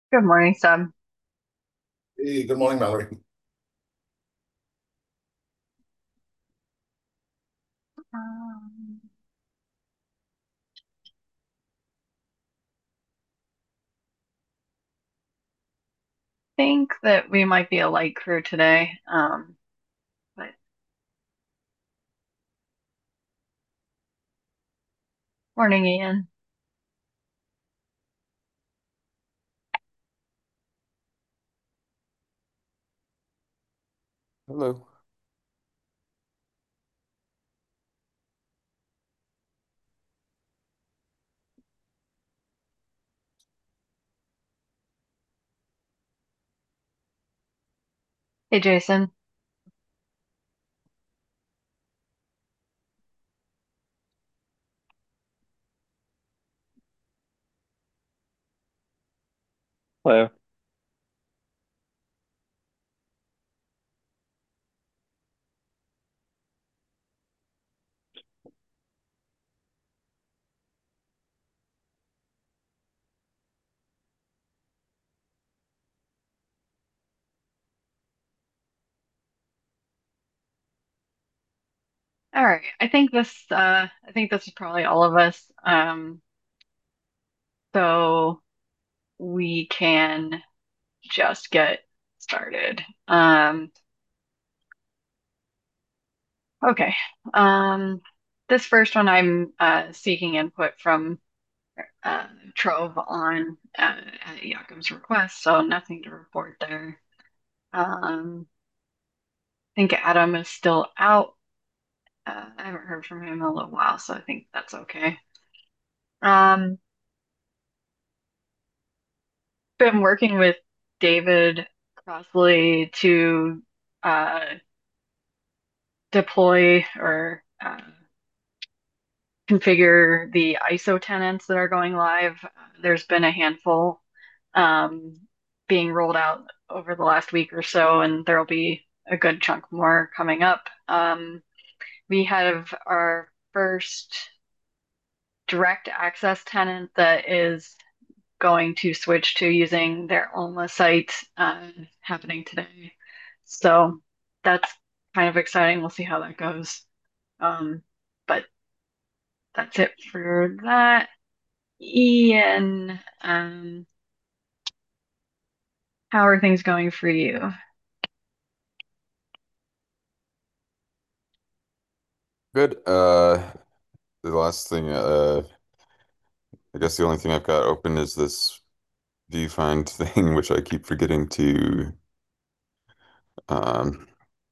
Good morning, Sam. Hey, good morning, Mallory. Think that we might be a light crew today. But morning, Ian. Hello. Hey, Jason. Hello. All right. I think this is probably all of us. So we can just get started. Okay. Um, this first one I'm seeking input from Trove on at Yakim's request, so nothing to report there. I think Adam is still out. I haven't heard from him in a little while, so I think that's okay. Um, been working with David Crossley to uh, deploy or configure the ISO tenants that are going live. There's been a handful um, being rolled out over the last week or so, and there'll be a good chunk more coming up. We have our first direct access tenant that is going to switch to using their Alma site happening today. So that's kind of exciting. We'll see how that goes. Um, but that's it for that. Ian, how are things going for you? Good. The last thing, I guess the only thing I've got open is this viewfind thing, which I keep forgetting to, um,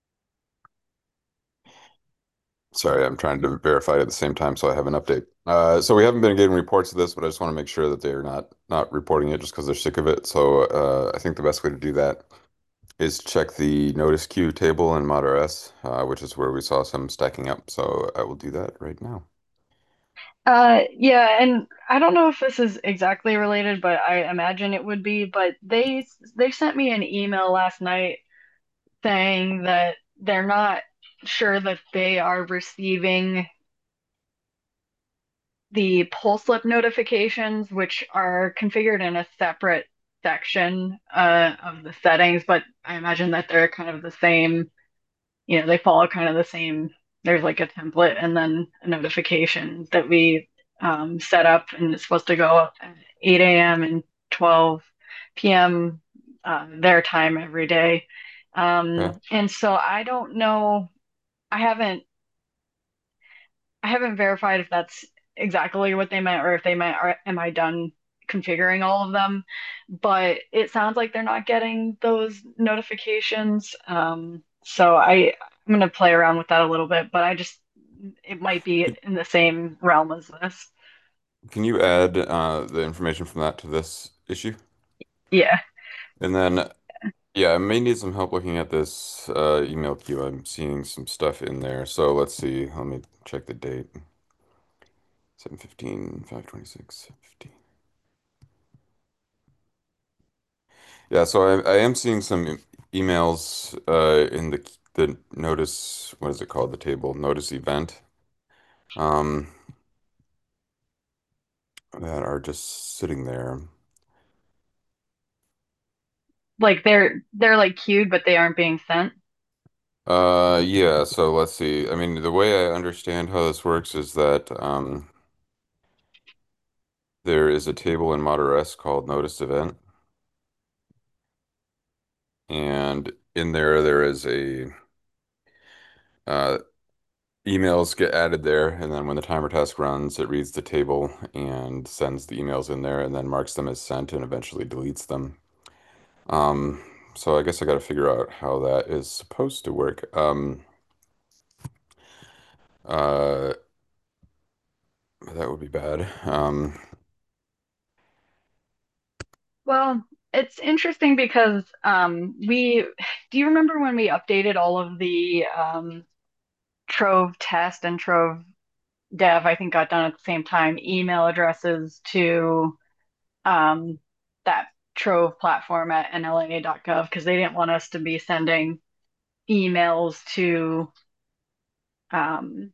sorry, I'm trying to verify it at the same time so I have an update. So we haven't been getting reports of this, but I just want to make sure that they're not reporting it just because they're sick of it. So I think the best way to do that is check the notice queue table in ModRS, which is where we saw some stacking up. So I will do that right now. Yeah, and I don't know if this is exactly related, but I imagine it would be. But they sent me an email last night saying that they're not sure that they are receiving the pull slip notifications, which are configured in a separate section of the settings, but I imagine that they're kind of the same, they follow kind of the same. There's like a template and then a notification that we set up, and it's supposed to go at 8 a.m. and 12 p.m. Their time every day. Okay. And so I don't know. I haven't I haven't verified if that's exactly what they meant or if they meant, am I done configuring all of them? But it sounds like they're not getting those notifications. I'm going to play around with that a little bit, but it might be in the same realm as this. Can you add the information from that to this issue? Yeah. And then, yeah, I may need some help looking at this email queue. I'm seeing some stuff in there. So let's see. Let me check the date. 7:15, 5:26, 15. Yeah, so I am seeing some emails in the notice, what is it called? The table, notice event, um, that are just sitting there. Like they're like queued, but they aren't being sent. Yeah, so let's see. I mean, the way I understand how this works is that there is a table in Motor-S called Notice Event, and in there is a uh, emails get added there, and then when the timer task runs, it reads the table and sends the emails in there, and then marks them as sent and eventually deletes them. Um, so I guess I got to figure out how that is supposed to work. Uh, that would be bad. Well, it's interesting because we do you remember when we updated all of the Trove test and Trove dev, I think got done at the same time, email addresses to um, that Trove platform at nla.gov because they didn't want us to be sending emails to um,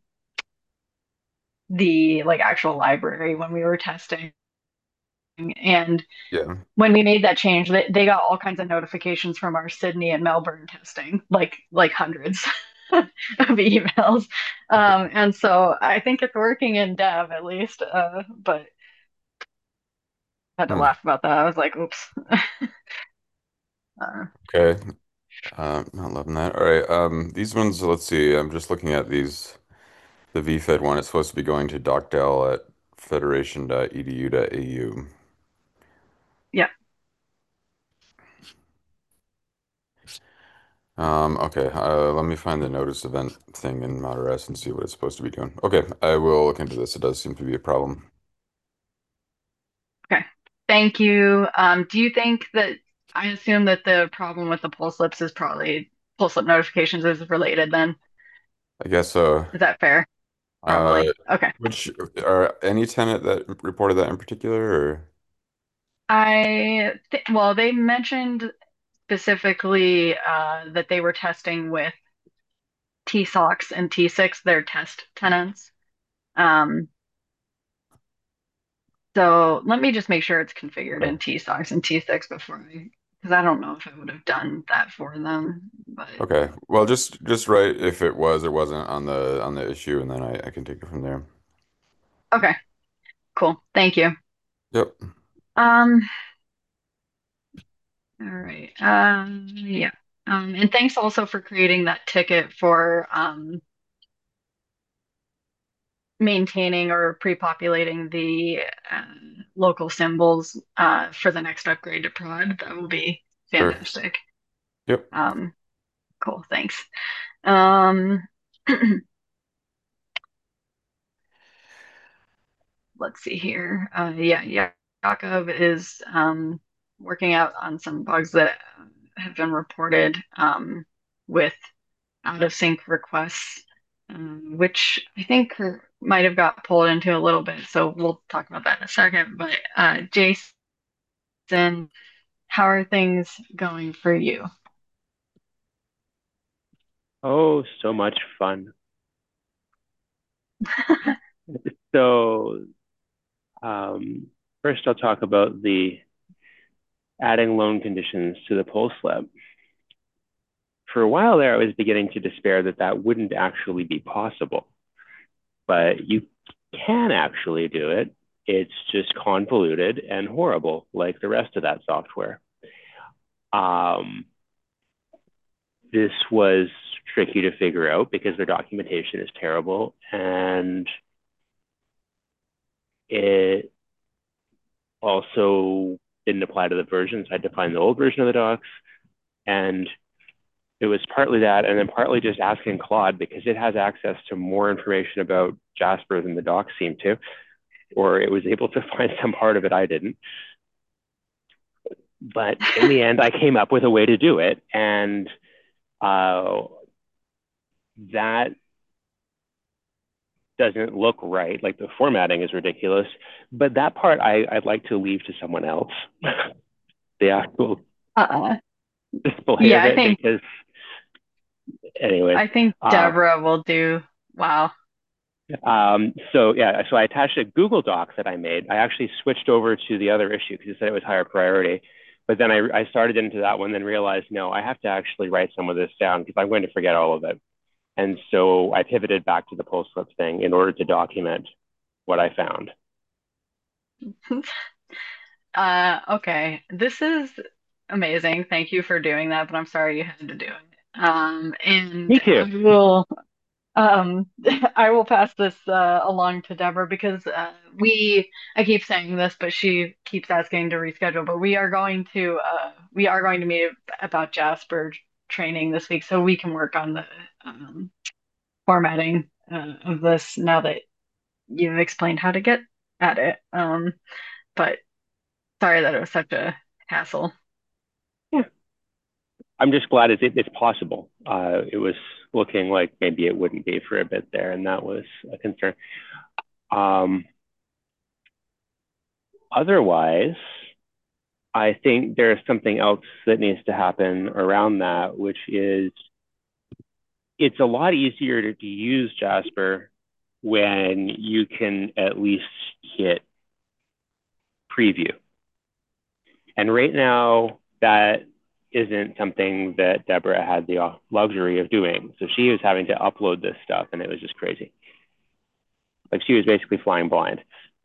the like actual library when we were testing. And Yeah. when we made that change, they got all kinds of notifications from our Sydney and Melbourne testing, like hundreds of emails. And so I think it's working in dev at least, but I had to Hmm. laugh about that. I was like, oops. Uh, Okay. Not loving that. All right. These ones, let's see. I'm just looking at these. The VFed one, it's supposed to be going to docdel at federation.edu.au. yeah. Okay, let me find the notice event thing in Motor-S and see what it's supposed to be doing. Okay, I will look into this. It does seem to be a problem. Okay. Thank you. Do you think that I assume that the problem with the pull slips is probably pull slip notifications is related then? I guess Is that fair? uh, Probably. Okay. which are any tenant that reported that in particular, or I th well, they mentioned specifically that they were testing with T-SOX and T6, their test tenants. Um, so let me just make sure it's configured okay, in T-SOX and T6 before because I don't know if I would have done that for them. But okay. Well, just write if it was or wasn't on the issue, and then I can take it from there. okay, cool. Thank you. Yep, Um, all right. Yeah. And thanks also for creating that ticket for maintaining or pre-populating the uh, local symbols for the next upgrade to prod. That will be sure. fantastic. Yep. Um, cool, thanks. Um, let's see here. Yeah, Yakov is working out on some bugs that have been reported with out of sync requests, which I think might have got pulled into a little bit. So we'll talk about that in a second. But Jason, how are things going for you? Oh, so much fun. So, um, first I'll talk about the adding loan conditions to the pull slip. For a while there, I was beginning to despair that that wouldn't actually be possible, but you can actually do it. It's just convoluted and horrible, like the rest of that software. Um, this was tricky to figure out because their documentation is terrible, and it also didn't apply to the versions. I had to find the old version of the docs. And it was partly that, and then partly just asking Claude because it has access to more information about Jasper than the docs seem to, or it was able to find some part of it I didn't. But in the end, I came up with a way to do it. And uh, that doesn't look right. Like the formatting is ridiculous. But that part I'd like to leave to someone else, the actual Uh-uh. display Yeah, of it, because anyways, I think uh, Deborah will do. Wow. so yeah, so I attached a Google Doc that I made. I actually switched over to the other issue because it said it was higher priority, But then I started into that one, then realized, no, I have to actually write some of this down because I'm going to forget all of it. And so I pivoted back to the PostScript thing in order to document what I found. Okay. This is amazing. Thank you for doing that, but I'm sorry you had to do it. Me And too. I will pass this along to Deborah because I keep saying this, but she keeps asking to reschedule. But we are going to meet about Jasper training this week, so we can work on the um, formatting of this now that you've explained how to get at it. But sorry that it was such a hassle. Yeah, I'm just glad it's possible. It was looking like maybe it wouldn't be for a bit there, and that was a concern. Um, Otherwise, I think there's something else that needs to happen around that, which is it's a lot easier to use Jasper when you can at least hit preview. And right now, that isn't something that Deborah had the luxury of doing. So she was having to upload this stuff, and it was just crazy. Like she was basically flying blind.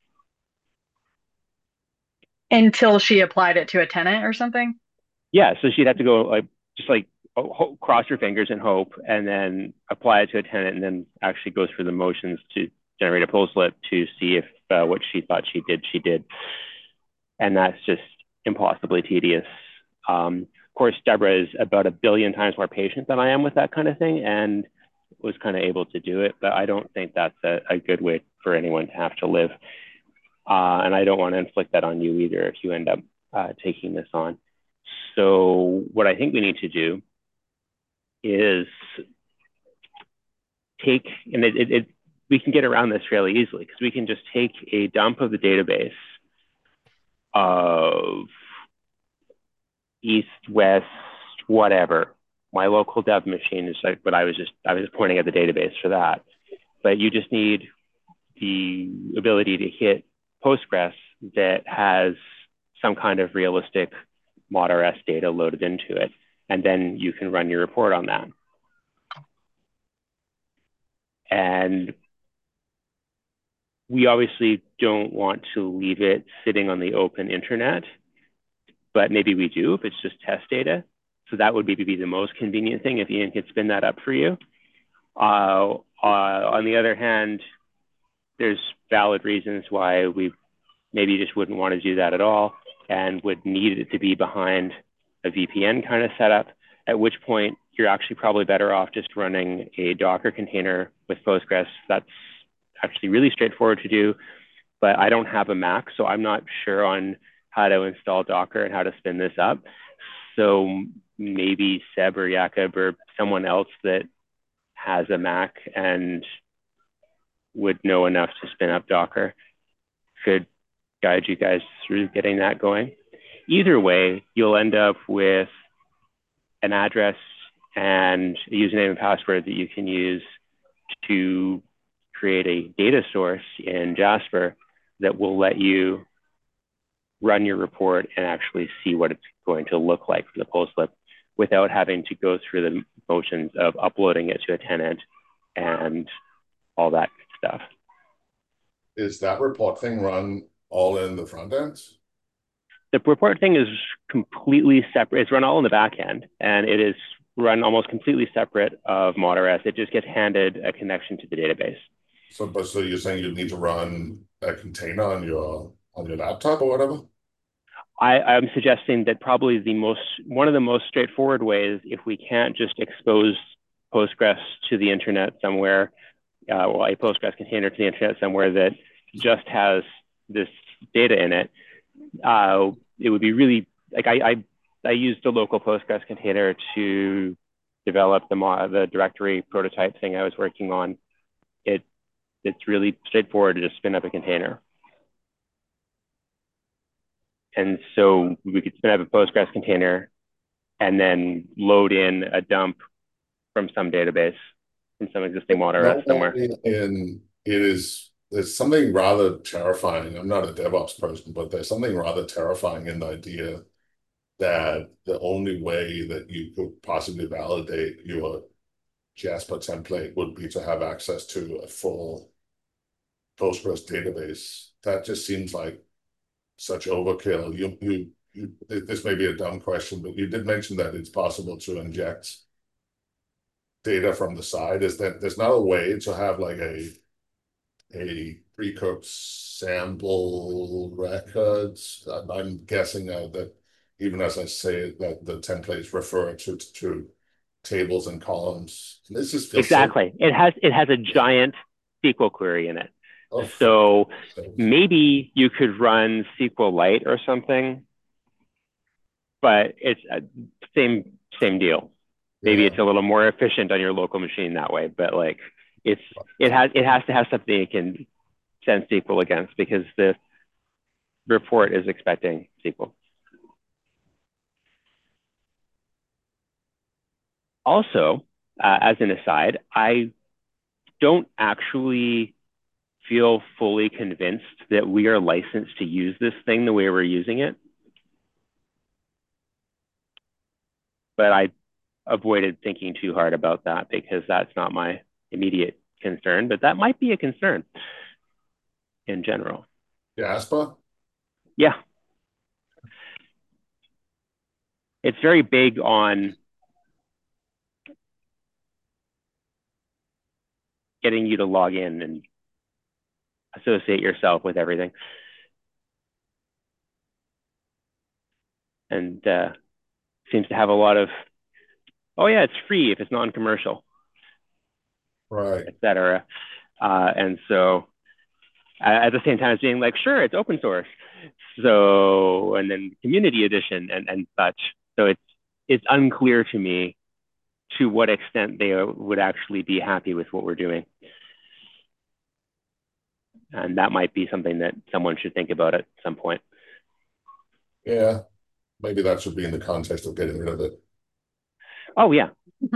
Until she applied it to a tenant or something. Yeah, so she'd have to go like just like cross her fingers and hope, and then apply it to a tenant, and then actually go through the motions to generate a pull slip to see if what she thought she did, and that's just impossibly tedious. Of course, Deborah is about a billion times more patient than I am with that kind of thing, and was kind of able to do it. But I don't think that's a good way for anyone to have to live, and I don't want to inflict that on you either if you end up taking this on. So what I think we need to do is take, and we can get around this fairly easily because we can just take a dump of the database of east, west, whatever. My local dev machine is like, but I was just pointing at the database for that. But you just need the ability to hit Postgres that has some kind of realistic ModRS data loaded into it. And then you can run your report on that. And we obviously don't want to leave it sitting on the open internet, but maybe we do if it's just test data. So that would maybe be the most convenient thing if Ian could spin that up for you. On the other hand, there's valid reasons why we maybe just wouldn't want to do that at all and would need it to be behind a VPN kind of setup, at which point you're actually probably better off just running a Docker container with Postgres. That's actually really straightforward to do, but I don't have a Mac, so I'm not sure on how to install Docker and how to spin this up. So maybe Seb or Jakob or someone else that has a Mac and would know enough to spin up Docker could guide you guys through getting that going. Either way, you'll end up with an address and a username and password that you can use to create a data source in Jasper that will let you run your report and actually see what it's going to look like for the pull slip without having to go through the motions of uploading it to a tenant and all that stuff. Is that report thing run all in the front ends? The report thing is completely separate. It's run all in the back end, and it is run almost completely separate of ModRS. It just gets handed a connection to the database. So you're saying you need to run a container on your laptop or whatever? I'm suggesting that probably one of the most straightforward ways, if we can't just expose Postgres to the internet somewhere, or a Postgres container to the internet somewhere that just has this data in it, it would be really like I used a local Postgres container to develop the directory prototype thing I was working on. It's really straightforward to just spin up a container. And so we could spin up a Postgres container and then load in a dump from some database, from some existing ModRS somewhere. And there's something rather terrifying. I'm not a DevOps person, but there's something rather terrifying in the idea that the only way that you could possibly validate your Jasper template would be to have access to a full Postgres database. That just seems like such overkill. This may be a dumb question, but you did mention that it's possible to inject data from the side. Is that there's not a way to have like a pre-cooked sample records? I'm guessing that even as I say it, that the templates refer to tables and columns. This just feels Exactly. so. It has a giant SQL query in it. Oh, So maybe you could run SQLite or something, but it's same deal. Maybe yeah. it's a little more efficient on your local machine that way, but like it has to have something it can send SQL against because the report is expecting SQL. Also, as an aside, I don't actually feel fully convinced that we are licensed to use this thing the way we're using it. But I avoided thinking too hard about that because that's not my immediate concern, but that might be a concern in general. Jasper? Yeah. It's very big on getting you to log in and associate yourself with everything. And seems to have a lot of, oh yeah, it's free if it's non-commercial, Right. etc. And so at the same time as being like, sure, it's open source. So, and then community edition and such. So it's unclear to me to what extent they would actually be happy with what we're doing. And that might be something that someone should think about at some point. Yeah. Maybe that should be in the context of getting rid of it. Oh yeah.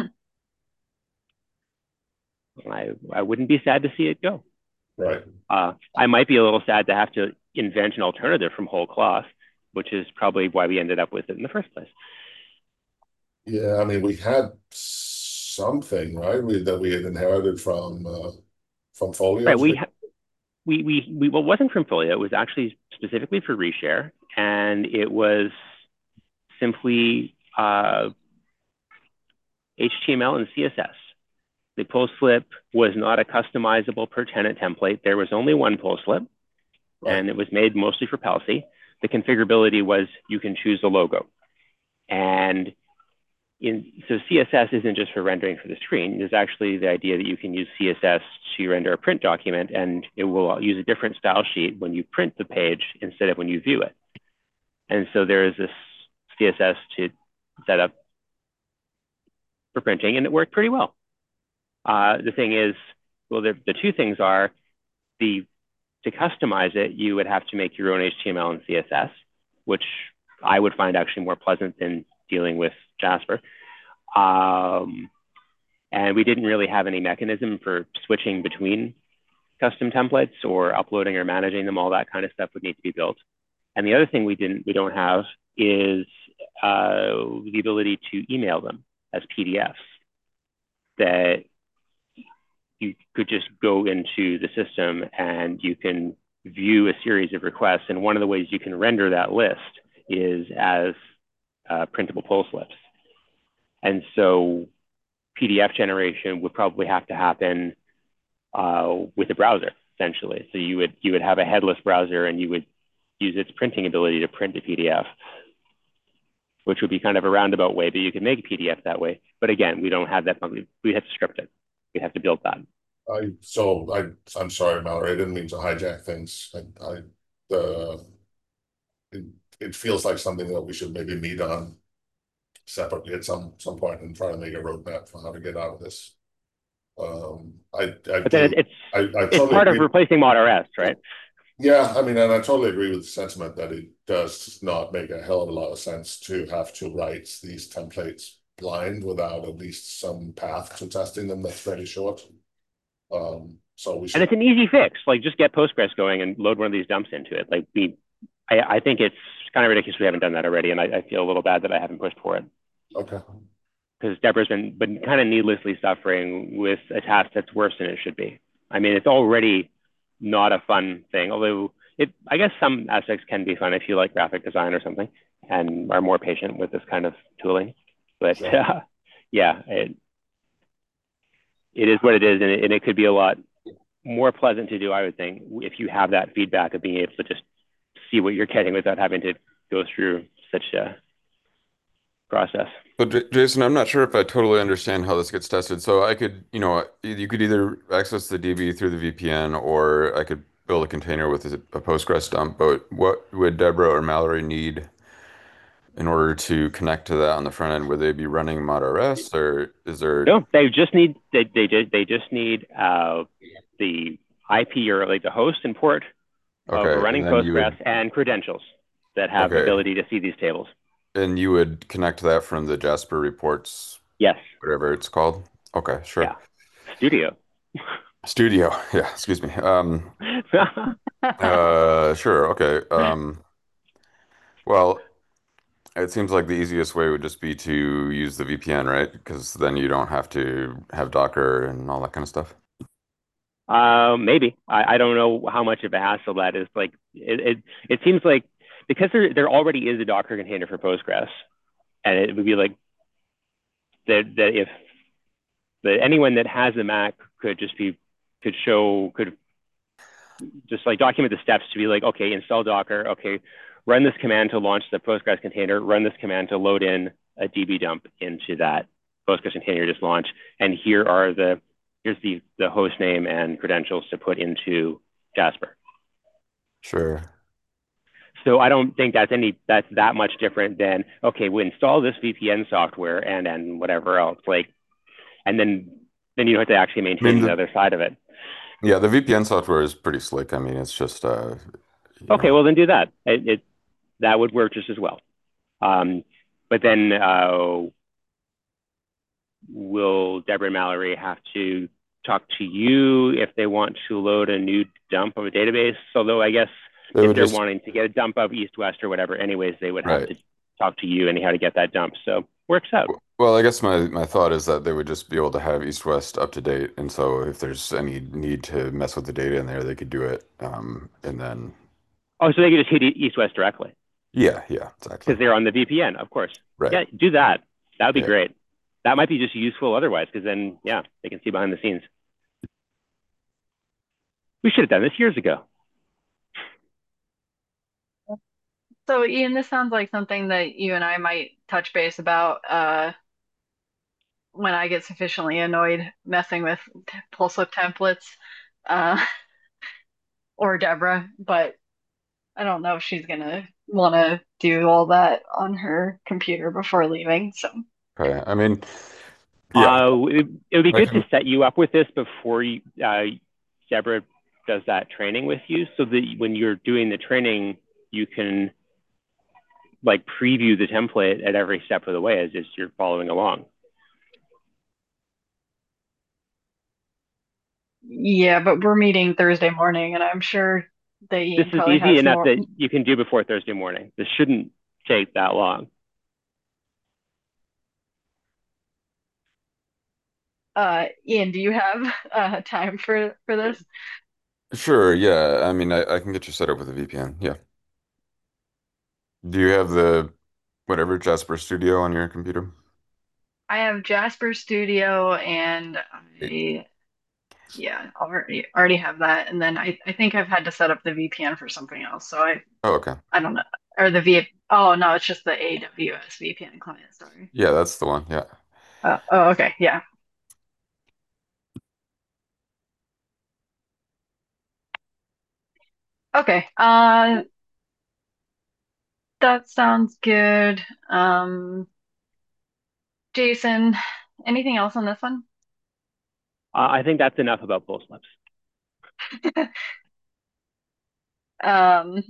I wouldn't be sad to see it go. Right. I might be a little sad to have to invent an alternative from whole cloth, which is probably why we ended up with it in the first place. Yeah, I mean, we had something, right? That we had inherited from Folio. Right. Well, it wasn't from Folio. It was actually specifically for Reshare, and it was simply HTML and CSS. The post slip was not a customizable per tenant template. There was only one post slip, right, and it was made mostly for Palsy. The configurability was you can choose the logo. And so CSS isn't just for rendering for the screen. There's actually the idea that you can use CSS to render a print document, and it will use a different style sheet when you print the page instead of when you view it. And so there is this CSS to set up for printing, and it worked pretty well. The thing is, well, the two things are to customize it, you would have to make your own HTML and CSS, which I would find actually more pleasant than dealing with Jasper. And we didn't really have any mechanism for switching between custom templates or uploading or managing them. All that kind of stuff would need to be built. And the other thing we don't have is the ability to email them as PDFs that you could just go into the system and you can view a series of requests. And one of the ways you can render that list is as printable poll slips. And so PDF generation would probably have to happen with a browser, essentially. So you would have a headless browser and you would use its printing ability to print a PDF, which would be kind of a roundabout way, but you can make a PDF that way. But again, we don't have that. We have to script it. We have to build that. I'm sorry, Mallory. I didn't mean to hijack things. It feels like something that we should maybe meet on separately at some point and try to make a roadmap for how to get out of this. But then it's part of replacing ModRS, right? Yeah, I mean, and I totally agree with the sentiment that it does not make a hell of a lot of sense to have to write these templates blind without at least some path to testing them that's very short. So we should... And it's an easy fix. Like just get Postgres going and load one of these dumps into it. Like I think it's kind of ridiculous we haven't done that already, and I feel a little bad that I haven't pushed for it Okay. because Deborah's been kind of needlessly suffering with a task that's worse than it should be. I mean, it's already not a fun thing, although I guess some aspects can be fun if you like graphic design or something and are more patient with this kind of tooling. But Sure. yeah, it is what it is, and it could be a lot more pleasant to do, I would think, if you have that feedback of being able to just see what you're getting without having to go through such a process. So Jason, I'm not sure if I totally understand how this gets tested. So I could, you could either access the DB through the VPN or I could build a container with a Postgres dump. But what would Deborah or Mallory need in order to connect to that on the front end? Would they be running ModRS or is there? No, they just need the IP or like the host and port of Okay, and running then you Postgres would, and credentials that have okay, ability to see these tables. and you would connect to that from the Jasper reports, Yes, whatever it's called. Okay, sure. yeah, Studio. Studio, yeah, excuse me. Sure, okay. Well, it seems like the easiest way would just be to use the VPN, right? Because then you don't have to have Docker and all that kind of stuff. Maybe I don't know how much of a hassle that is. Like it seems like because there already is a Docker container for Postgres, and it would be like that if that anyone that has a Mac could just like document the steps to be like, okay, install Docker, okay, run this command to launch the Postgres container, run this command to load in a DB dump into that Postgres container you just launched, and here's the host name and credentials to put into Jasper. Sure. So I don't think that's that much different than okay, we install this VPN software and whatever else, like, and then you don't have to actually I mean, maintain the other side of it. yeah, the VPN software is pretty slick. I mean, it's just, you Okay, know, well then do that. That would work just as well. Um, but then will Deborah and Mallory have to talk to you if they want to load a new dump of a database? Although I guess they if would they're just, wanting to get a dump of East West or whatever, anyways, they would have right. to talk to you anyhow to get that dump. So works out. Well, I guess my thought is that they would just be able to have East-West up to date, and so if there's any need to mess with the data in there, they could do it. And then, Oh, so they could just hit East West directly yeah, yeah, exactly. because they're on the VPN, of course. Right. Yeah, do that. That would be Yeah. great. That might be just useful otherwise, because then, yeah, they can see behind the scenes. We should have done this years ago. So, Ian, this sounds like something that you and I might touch base about when I get sufficiently annoyed messing with Pulselip templates, uh, or Deborah, but I don't know if she's gonna want to do all that on her computer before leaving. So, Okay. I mean, yeah, It would be I good to can. set you up with this before Deborah does that training with you, so that when you're doing the training, you can like preview the template at every step of the way as you're following along. yeah, but we're meeting Thursday morning, and I'm sure that This Ian is probably easy has enough more. that you can do before Thursday morning. This shouldn't take that long. Ian, do you have time for this? Sure. Yeah. I mean, I can get you set up with a VPN. Yeah. Do you have the whatever Jasper Studio on your computer? I have Jasper Studio, and I yeah, already have that. And then I think I've had to set up the VPN for something else. So Oh, okay. I don't know. Or the V oh no, it's just the AWS VPN client, sorry. Yeah, that's the one. Yeah. Oh, okay, yeah. Okay. That sounds good. Jason, anything else on this one? I think that's enough about pulse slips. Um,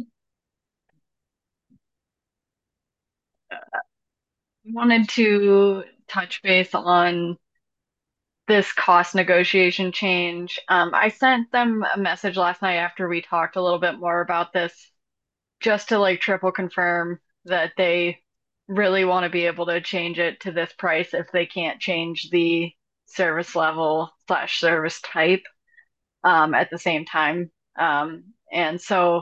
wanted to touch base on this cost negotiation change. I sent them a message last night after we talked a little bit more about this just to like triple confirm that they really want to be able to change it to this price if they can't change the service level slash service type at the same time. And so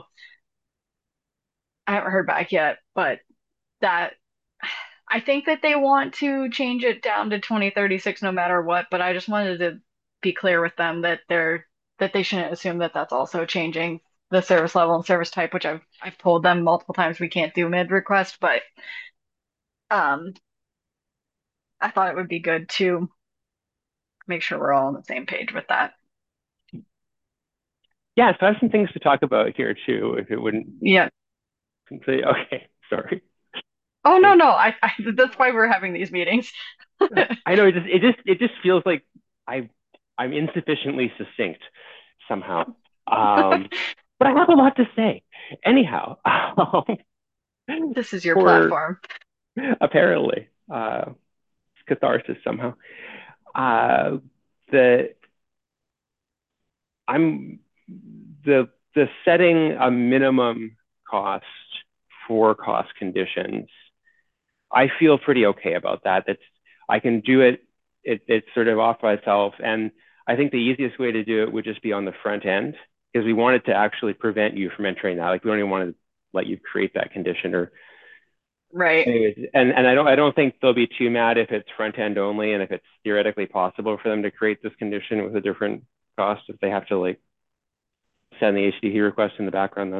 I haven't heard back yet, but that I think that they want to change it down to 2036 no matter what, but I just wanted to be clear with them that they shouldn't assume that that's also changing the service level and service type, which I've told them multiple times we can't do mid request, but um I thought it would be good to make sure we're all on the same page with that. Yeah, so I have some things to talk about here too, if it wouldn't Yeah. say, okay, sorry. Oh no, no, I that's why we're having these meetings. I know it just feels like I'm insufficiently succinct somehow. But I have a lot to say. Anyhow, This is your for platform. apparently catharsis somehow. The I'm the setting a minimum cost for cost conditions. I feel pretty okay about that. I can do it. It's sort of off by itself, and I think the easiest way to do it would just be on the front end because we want it to actually prevent you from entering that. Like we don't even want to let you create that condition or. Right. Anyways, and I don't think they'll be too mad if it's front end only, and if it's theoretically possible for them to create this condition with a different cost, if they have to like send the HTTP request in the background,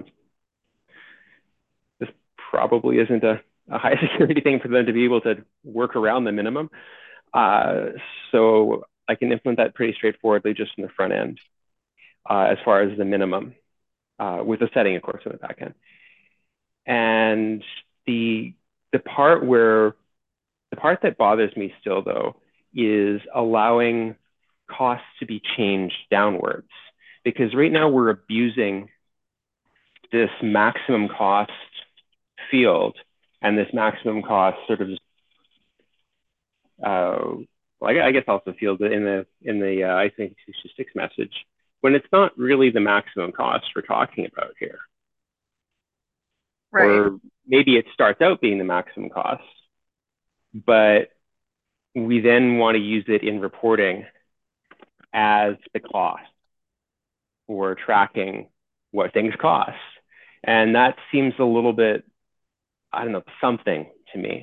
this probably isn't a high security thing for them to be able to work around the minimum. So I can implement that pretty straightforwardly just in the front end as far as the minimum with the setting, of course, in the back end. And the part that bothers me still though is allowing costs to be changed downwards, because right now we're abusing this maximum cost field and this maximum cost sort of I guess also field in the ISO 266 message when it's not really the maximum cost we're talking about here. Right. Or maybe it starts out being the maximum cost, but we then want to use it in reporting as the cost or tracking what things cost. And that seems a little bit, I don't know, something to me.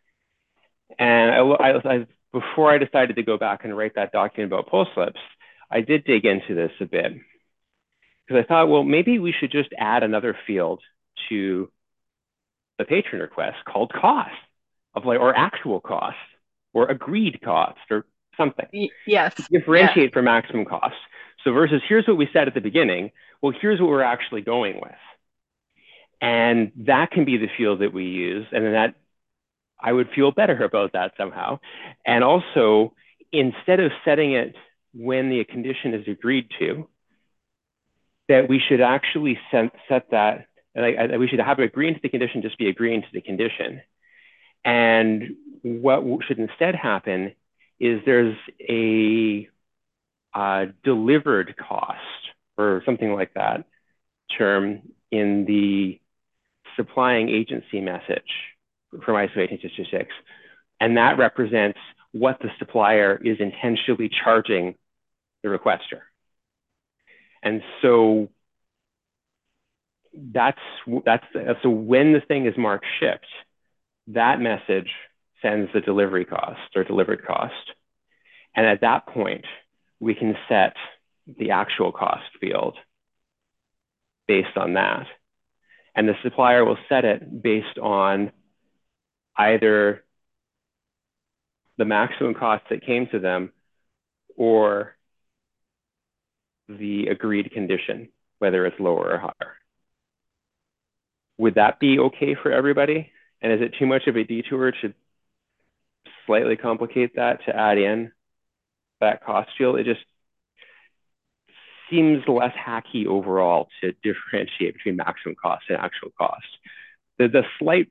And before I decided to go back and write that document about pull slips, I did dig into this a bit because I thought, well, maybe we should just add another field to the patron request called cost or actual cost or agreed cost or something. Yes. Differentiate from maximum cost. So versus here's what we said at the beginning, well, here's what we're actually going with. And that can be the field that we use. And then that I would feel better about that somehow. And also, instead of setting it when the condition is agreed to, that we should actually set that, we should have agreeing to the condition just be agreeing to the condition. And what should instead happen is there's a delivered cost or something like that term in the supplying agency message from ISO 18626. And that represents what the supplier is intentionally charging the requester. And so so when the thing is marked shipped, that message sends the delivery cost or delivered cost. And at that point, we can set the actual cost field based on that. And the supplier will set it based on either the maximum cost that came to them or the agreed condition, whether it's lower or higher. Would that be okay for everybody? And is it too much of a detour to slightly complicate that to add in that cost field? It just seems less hacky overall to differentiate between maximum cost and actual cost. The slight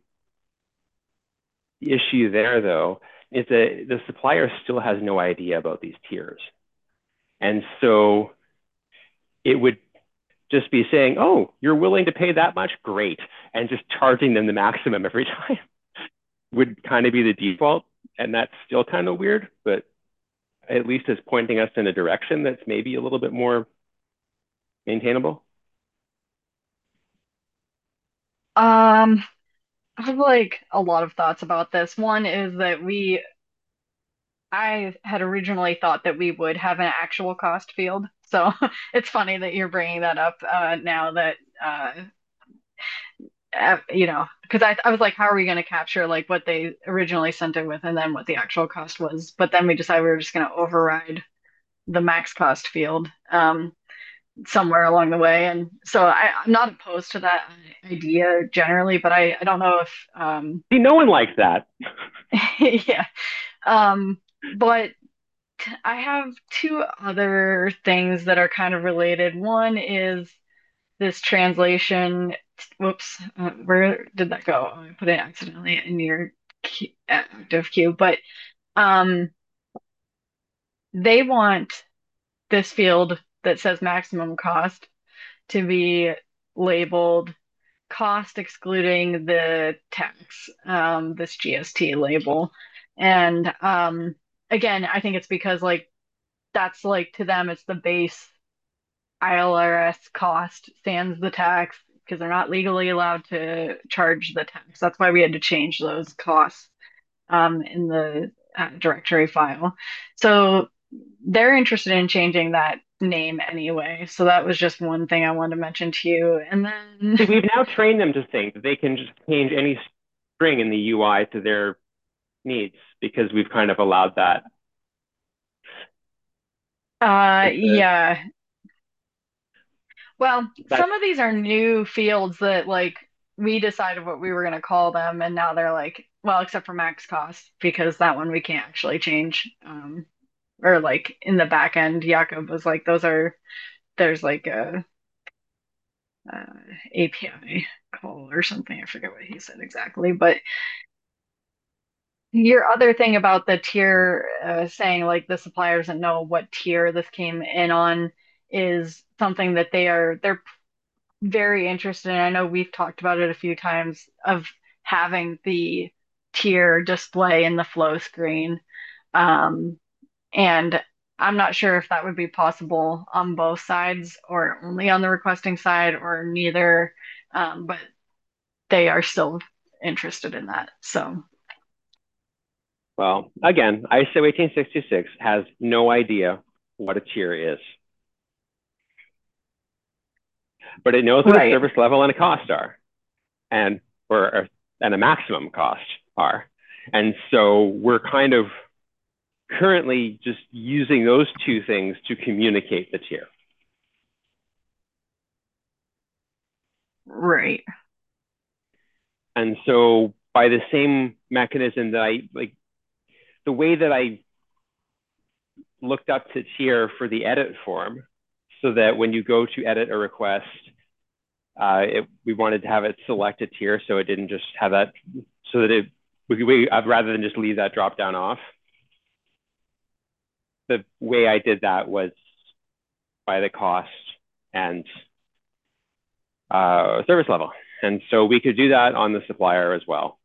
issue there, though, is that the supplier still has no idea about these tiers. And so it would just be saying, oh, you're willing to pay that much? Great. And just charging them the maximum every time would kind of be the default. And that's still kind of weird, but at least it's pointing us in a direction that's maybe a little bit more maintainable. I have like a lot of thoughts about this. One is that I had originally thought that we would have an actual cost field. So it's funny that you're bringing that up now that because I was like, how are we going to capture like what they originally sent it with and then what the actual cost was? But then we decided we were just going to override the max cost field somewhere along the way. And so I'm not opposed to that idea generally, but I don't know if See, no one likes that. yeah. But I have two other things that are kind of related. One is this translation. Whoops, where did that go? Oh, I put it accidentally in your active queue. But um, they want this field that says maximum cost to be labeled cost excluding the tax, this GST label. And again, I think it's because like that's like to them, it's the base ILRS cost sans the tax because they're not legally allowed to charge the tax. That's why we had to change those costs in the directory file. So they're interested in changing that name anyway. So that was just one thing I wanted to mention to you. And then, See, we've now trained them to think that they can just change any string in the UI to their needs because we've kind of allowed that. yeah. Well, That's some of these are new fields that like we decided what we were going to call them, and now they're like, well, except for max cost, because that one we can't actually change. Or like in the back end, Jakob was like, there's like a API call or something. I forget what he said exactly, but your other thing about the tier saying like the supplier doesn't know what tier this came in on is something that they're very interested in. I know we've talked about it a few times of having the tier display in the flow screen. Um, and I'm not sure if that would be possible on both sides or only on the requesting side or neither. But they are still interested in that. So, Well, again, ISO 1866 has no idea what a tier is, but it knows what a right, service level and a cost are, and and a maximum cost are. And so we're kind of currently just using those two things to communicate the tier. right, And so by the same mechanism that I like, the way that I looked up to tier for the edit form, so that when you go to edit a request, we wanted to have it select a tier, so it didn't just have that, so that rather than just leave that drop down off. The way I did that was by the cost and service level. And so we could do that on the supplier as well.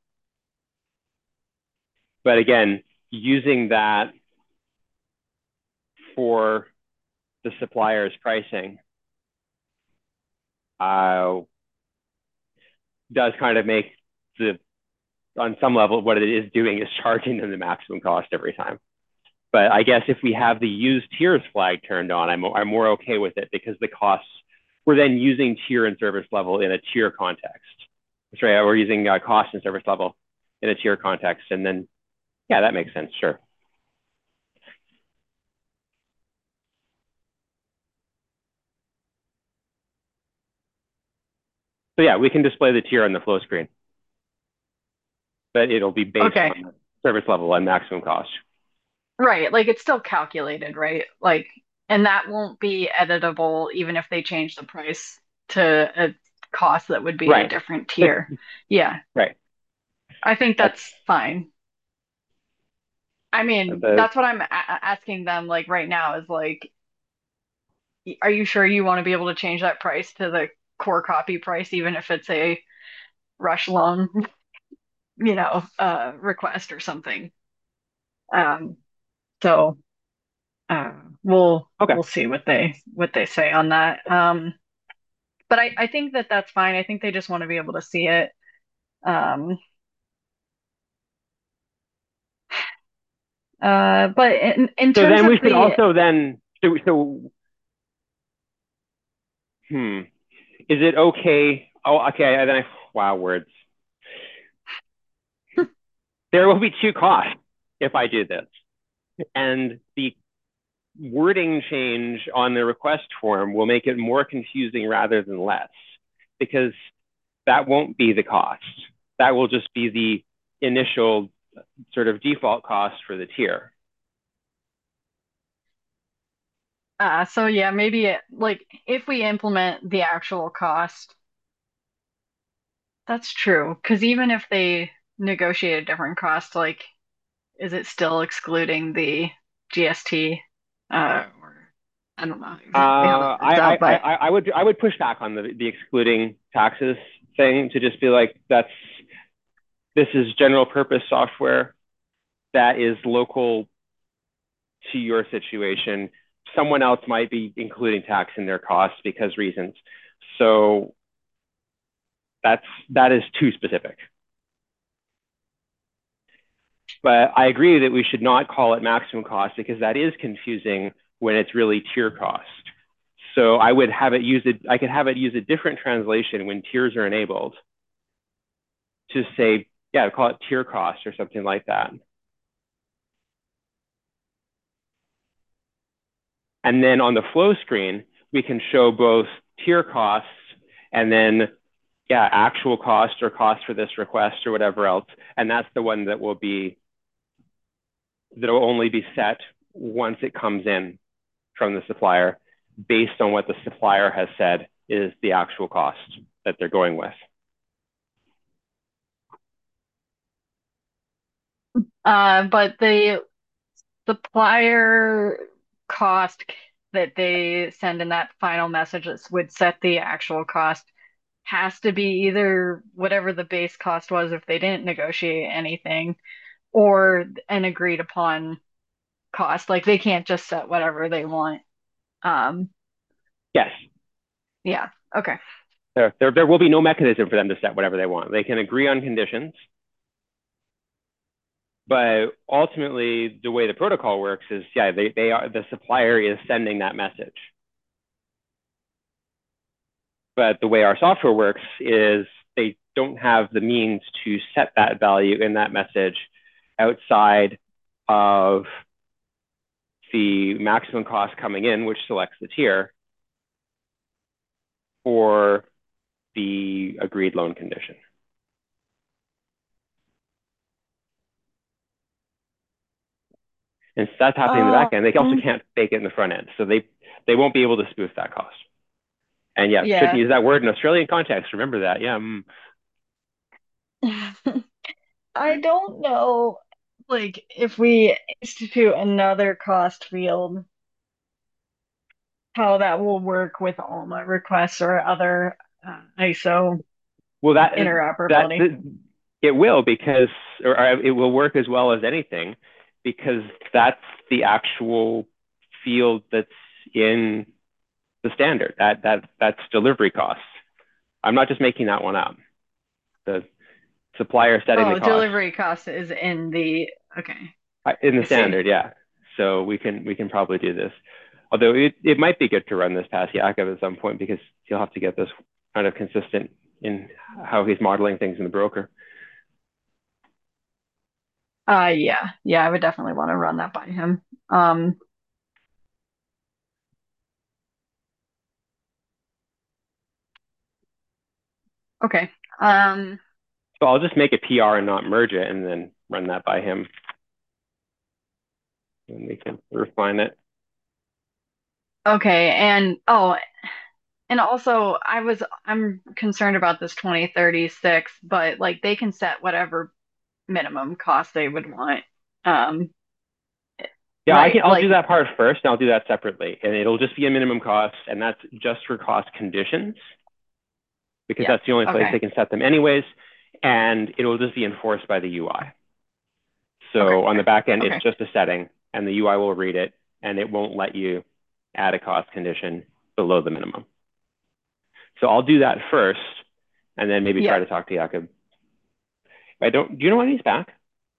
But again, using that for the supplier's pricing does kind of make on some level, what it is doing is charging them the maximum cost every time. But I guess if we have the use tiers flag turned on, I'm more okay with it because the costs, we're then using tier and service level in a tier context. That's right, we're using cost and service level in a tier context. And then, yeah, that makes sense, sure. So yeah, we can display the tier on the flow screen, but it'll be based okay, on service level and maximum cost. right. Like it's still calculated, right? Like, and that won't be editable even if they change the price to a cost that would be a Right. different tier. Yeah, Right. I think That's that's fine. I mean, the that's what I'm asking them like right now is like, are you sure you want to be able to change that price to the core copy price, even if it's a rush loan, request or something? Um, so uh, we'll Okay. we'll see what they say on that. But I think that that's fine. I think they just want to be able to see it. Um, but in So terms then we of should the also then hmm. Is it okay? Oh, okay. Wow, words. There will be two costs if I do this. And the wording change on the request form will make it more confusing rather than less, because that won't be the cost. That will just be the initial sort of default cost for the tier. so yeah, maybe like if we implement the actual cost, that's true. Because even if they negotiate a different cost, like is it still excluding the GST? Or I don't know exactly how that works out, but I would push back on the excluding taxes thing, to just be like, this is general purpose software that is local to your situation. Someone else might be including tax in their costs because reasons. So that is too specific. But I agree that we should not call it maximum cost, because that is confusing when it's really tier cost. So I could have it use a different translation when tiers are enabled to say, yeah, call it tier cost or something like that. And then on the flow screen, we can show both tier costs and then, yeah, actual cost or cost for this request or whatever else. And that's the one that will only be set once it comes in from the supplier, based on what the supplier has said is the actual cost that they're going with. but the supplier cost that they send in that final message that would set the actual cost has to be either whatever the base cost was if they didn't negotiate anything, or an agreed upon cost. Like they can't just set whatever they want. Um, Yes, yeah. Okay. there will be no mechanism for them to set whatever they want. They can agree on conditions, but ultimately the way the protocol works is, yeah, the supplier is sending that message. But the way our software works is they don't have the means to set that value in that message outside of the maximum cost coming in, which selects the tier, or the agreed loan condition. And so that's happening in the back end. They also can't bake it in the front end. So they won't be able to spoof that cost. And yeah, Yeah. shouldn't use that word in Australian context. Remember that. Yeah. I don't know, like, if we institute another cost field, how that will work with ALMA requests or other ISO Well, that interoperability. it will, because, or it will work as well as anything, because that's the actual field that's in the standard. That's delivery costs. I'm not just making that one up. The supplier setting the Oh, cost delivery cost is in the, okay, in the I see. standard, yeah. So we can probably do this. Although it might be good to run this past Yakov at some point, because he'll have to get this kind of consistent in how he's modeling things in the broker. Yeah, I would definitely want to run that by him. Okay. So I'll just make a PR and not merge it, and then run that by him, and we can refine it. Okay, and also I'm concerned about this 2036, but like they can set whatever minimum cost they would want. Um, Yeah, Right. I'll do Like, that part first, and I'll do that separately, and it'll just be a minimum cost, and that's just for cost conditions because yeah. that's the only place Okay. they can set them anyways, and it'll just be enforced by the UI. Okay. So on the back end, it's Okay. just a setting, and the UI will read it, and it won't let you add a cost condition below the minimum. So I'll do that first, and then maybe try Yeah. to talk to Jakob. Do you know when he's back?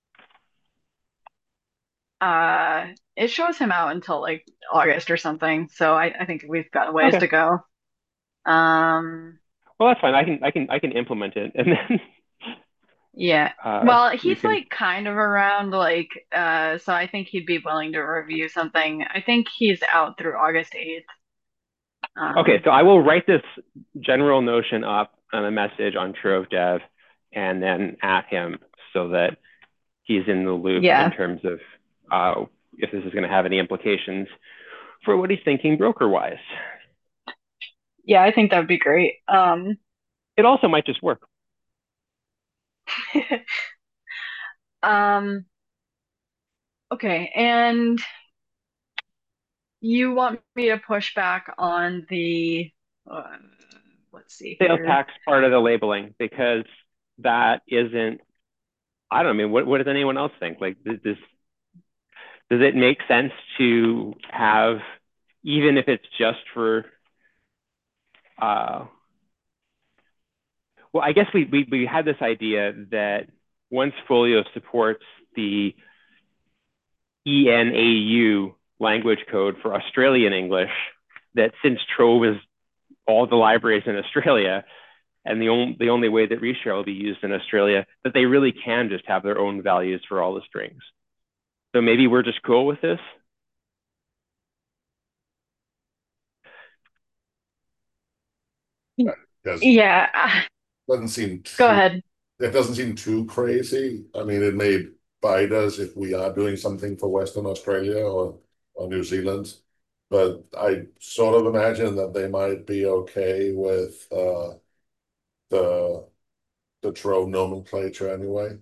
It shows him out until like August or something. So I think we've got a ways Okay. to go. Um, Well, that's fine. I can implement it, and then yeah. Well, you he's can. like kind of around like so I think he'd be willing to review something. I think he's out through August 8th. Okay, Um, so I will write this general notion up on a message on Trove Dev, and then at him so that he's in the loop in yeah. terms of if this is going to have any implications for what he's thinking broker wise. Yeah, I think that would be great. It also might just work. um, okay, and you want me to push back on the uh, let's see Sales here. tax part of the labeling because that isn't. I don't know. I mean, what does anyone else think? Like, does it make sense to have, even if it's just for well, I guess we had this idea that once Folio supports the ENAU language code for Australian English, that since Trove is all the libraries in Australia, and the only way that reshare will be used in Australia, that they really can just have their own values for all the strings. So maybe we're just cool with this. Because Yeah, doesn't seem go too ahead. it doesn't seem too crazy. I mean, it may bite us if we are doing something for Western Australia or New Zealand, but I sort of imagine that they might be okay with the the Trove nomenclature anyway.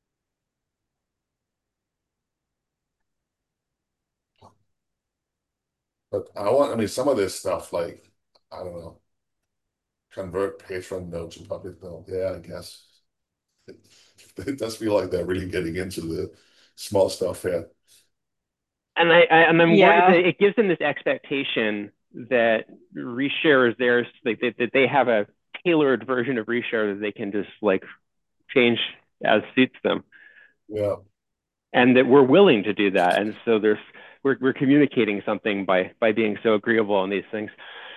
But I mean, some of this stuff, like, I don't know, convert patron note to public note. Yeah, I guess. It, it does feel like they're really getting into the small stuff here. And I'm worried that Yeah. it gives them this expectation that reshare is theirs, like that they have a tailored version of reshare that they can just like change as suits them, Yeah. and that we're willing to do that. And so we're communicating something by being so agreeable on these things.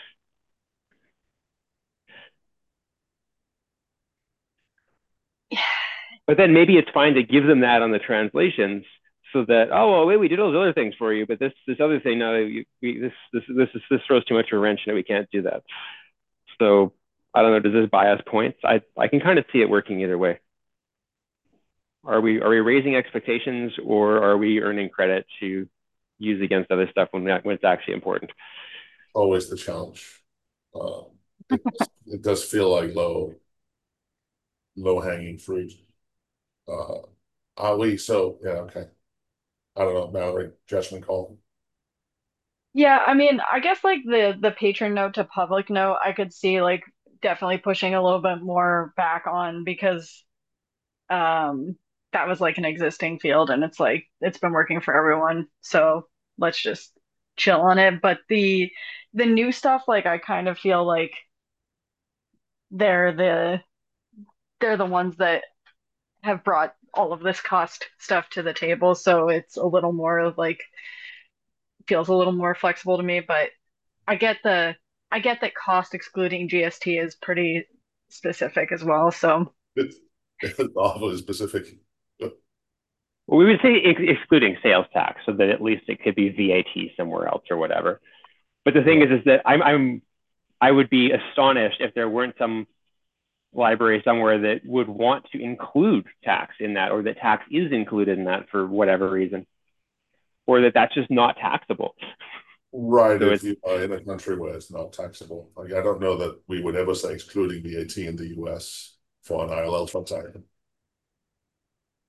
But then maybe it's fine to give them that on the translations so that, oh well, wait, we did all those other things for you, but this other thing, no, this throws too much of a wrench and we can't do that. So I don't know, does this buy us points? I can kind of see it working either way. Are we raising expectations, or are we earning credit to use against other stuff when it's actually important? Always the challenge. Uh, it does feel like low hanging fruit. Uh, are we? So yeah, okay. I don't know, Mallory, judgment call. Yeah, I mean, I guess like the patron note to public note, I could see like definitely pushing a little bit more back on because um that was like an existing field and it's like it's been working for everyone. So let's just chill on it. But the new stuff, like I kind of feel like they're the they're the ones that have brought all of this cost stuff to the table. So it's a little more of like feels a little more flexible to me, but I get the I get that cost excluding GST is pretty specific as well. So It's, it's awfully specific. Well, we would say excluding sales tax, so that at least it could be VAT somewhere else or whatever. But the thing Yeah. is that I would be astonished if there weren't some library somewhere that would want to include tax in that, or that tax is included in that for whatever reason, or that that's just not taxable. Right, So if it's you are in a country where it's not taxable. Like, I don't know that we would ever say excluding VAT in the US for an ILL transaction.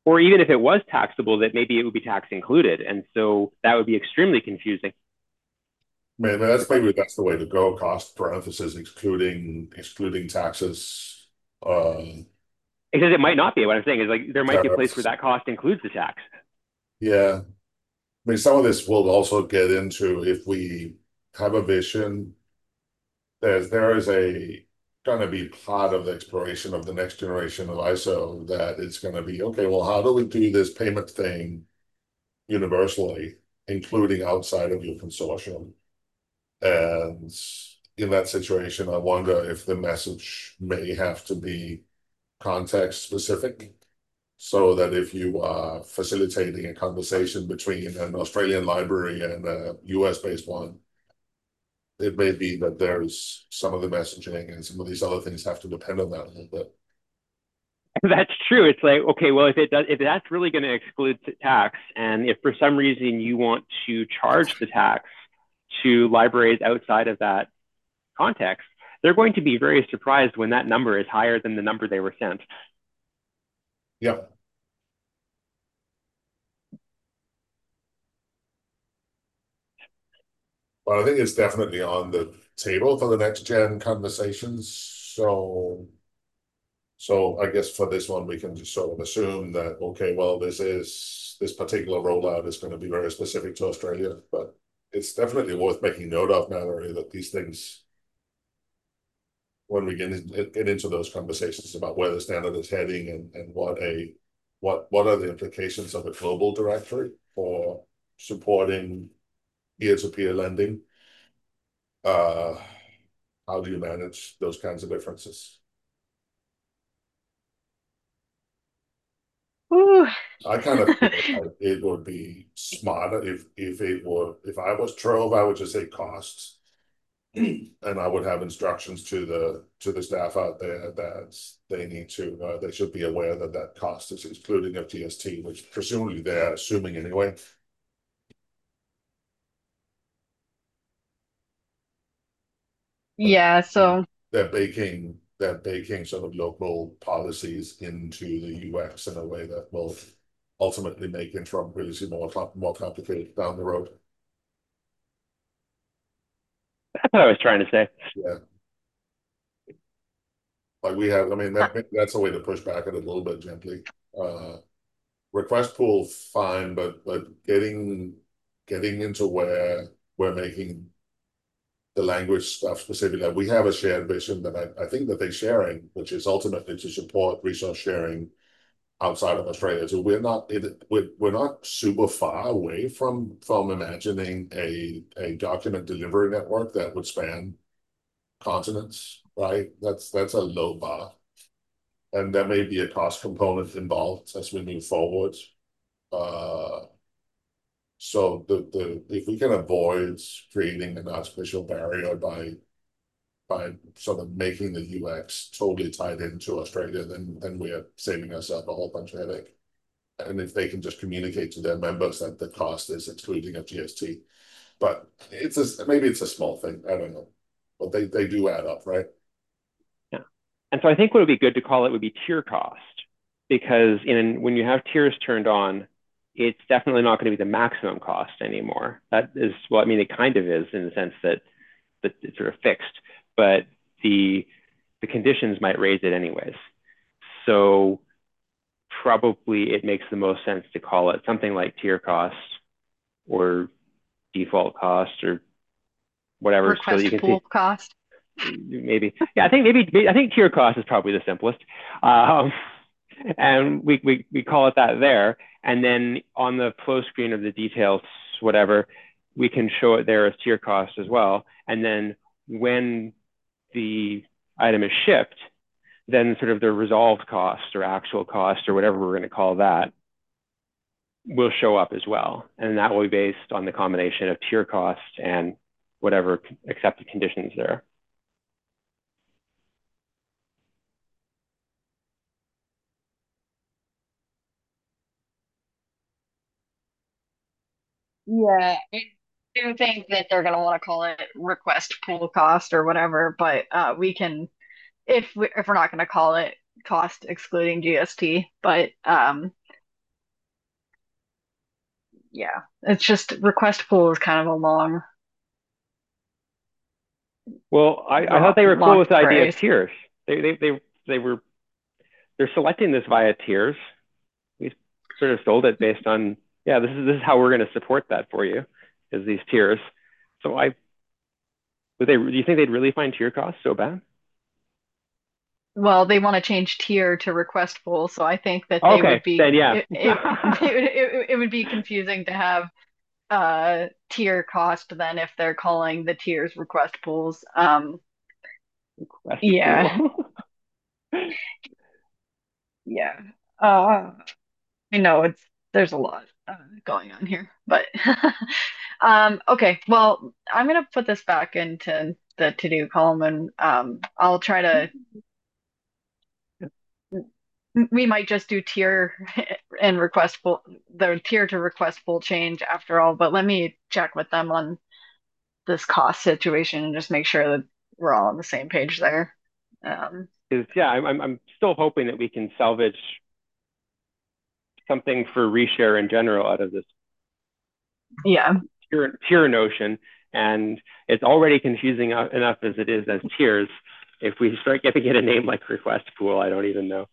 or even if it was taxable, that maybe it would be tax included. And so that would be extremely confusing. Maybe that's the way to go. Cost parenthesis excluding taxes, Because it might not be. What I'm saying is like there might be a place where tariffs. that cost includes the tax. Yeah. Some of this will also get into if we have a vision, there is a going to be part of the exploration of the next generation of ISO that it's going to be, okay, well, how do we do this payment thing universally, including outside of your consortium? And in that situation, I wonder if the message may have to be context specific, so that if you are facilitating a conversation between an Australian library and a US based one, it may be that there's some of the messaging and some of these other things have to depend on that a little bit. That's true. It's like, okay, well, if that's really going to exclude tax, and if for some reason you want to charge the tax to libraries outside of that context, they're going to be very surprised when that number is higher than the number they were sent. Yeah. But I think it's definitely on the table for the next gen conversations. So I guess for this one, we can just sort of assume that, okay, well, this particular rollout is going to be very specific to Australia, but it's definitely worth making note of, Mallory, that these things, when we get into those conversations about where the standard is heading and what are the implications of a global directory for supporting peer-to-peer lending, how do you manage those kinds of differences? Ooh. I kind of feel like it would be smarter if I was Trove, I would just say costs, and I would have instructions to the staff out there that they should be aware that that cost is excluding of GST, which presumably they're assuming anyway. Yeah, so they're baking sort of local policies into the UX in a way that will ultimately make interoperability more complicated down the road. That's what I was trying to say. Yeah. Like we have, I mean, that's a way to push back at it a little bit gently. Request pool, fine, but getting into where we're making the language stuff specifically. Like we have a shared vision that I think that they're sharing, which is ultimately to support resource sharing outside of Australia. So we're not super far away from imagining a document delivery network that would span continents, right? That's a low bar. And there may be a cost component involved as we move forward. So if we can avoid creating an artificial barrier by sort of making the UX totally tied into Australia, then we are saving ourselves a whole bunch of headache. And if they can just communicate to their members that the cost is excluding a GST, but maybe it's a small thing, I don't know, but they do add up, right? Yeah. And so I think what would be good to call it would be tier cost, because when you have tiers turned on, it's definitely not going to be the maximum cost anymore. That is, well, I mean, it kind of is in the sense that it's sort of fixed, but the conditions might raise it anyways. So probably it makes the most sense to call it something like tier cost or default cost or whatever, so that request you can pool see cost. maybe. Yeah, I think tier cost is probably the simplest. And we call it that there. And then on the flow screen of the details, whatever, we can show it there as tier cost as well. And then when the item is shipped, then sort of the resolved cost or actual cost or whatever we're going to call that will show up as well. And that will be based on the combination of tier cost and whatever accepted conditions there are. Yeah, I do think that they're going to want to call it request pool cost or whatever, but we can if we're not going to call it cost excluding GST, but yeah, it's just request pool is kind of a Well, I thought they were cool long with the idea of phrase. tiers. They were they're selecting this via tiers. We sort of sold it based on, yeah, this is how we're going to support that for you, is these tiers. So do you think they'd really find tier costs so bad? Well, they want to change tier to request pool, so I think that they Okay, would be then yeah. it would be confusing to have tier cost then if they're calling the tiers request pools. Request Yeah, pool. yeah. I know there's a lot going on here, but okay. Well, I'm gonna put this back into the to-do column, and I'll try to. We might just do tier and request full, the tier to request full change after all. But let me check with them on this cost situation and just make sure that we're all on the same page there. Um, Because yeah, I'm still hoping that we can salvage something for reshare in general out of this yeah. tier notion. And it's already confusing enough as it is as tiers. If we start getting a name like request pool, I don't even know.